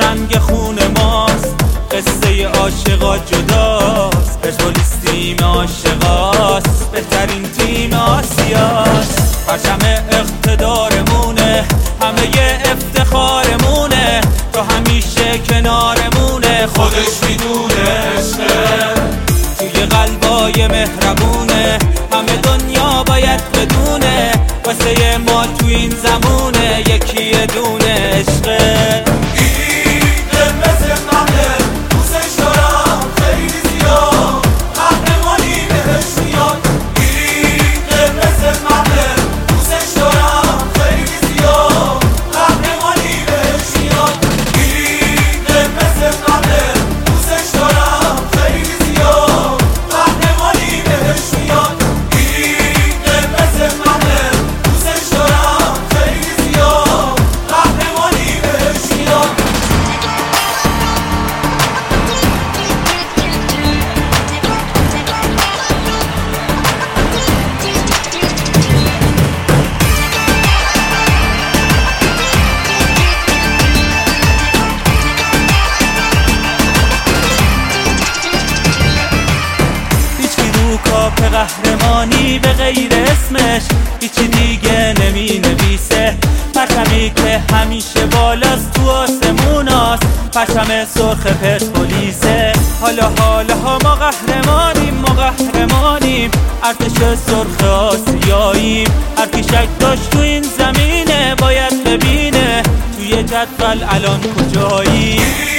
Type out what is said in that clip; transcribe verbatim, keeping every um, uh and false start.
رنگ خون ماست، قصه عاشقا جداست، پرسپولیس تیم عاشقاست، بهترین تیم آسیاست. پرچم اقتدارمونه، همه افتخارمونه، تو همیشه کنارمونه، خودش میدونه عشقه توی قلبای مهربونه، همه دنیا باید بدونه واسه ما تو این زمونه یکی دونه عشقه. کاپ قهرمانی به غیر اسمش هیچی دیگه نمی نویسه، پرچمی که همیشه بالاست تو آسموناست، پرچم سرخ پرسپولیسه. حالا حالا ها ما قهرمانیم، ما قهرمانیم، ارتش سرخ آسیاییم، هر کی شک داشت تو این زمینه باید ببینه توی جدول الان کجاییم.